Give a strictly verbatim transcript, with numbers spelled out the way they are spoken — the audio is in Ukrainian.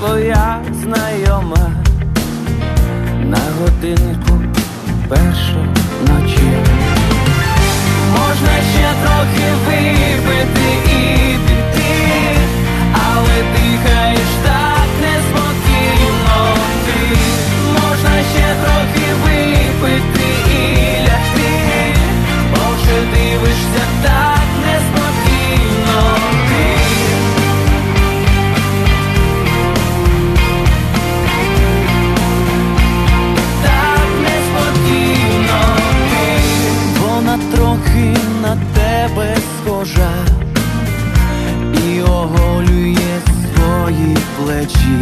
твоя знайома, на годиннику перша ночі. Можна ще трохи випити і піти, але дихаєш так неспокійно ти. Можна ще трохи випити і лягти, бо вже дивишся так неспокійно ти. Так неспокійно ти. Вона трохи на тебе схожа і оголює свої плечі.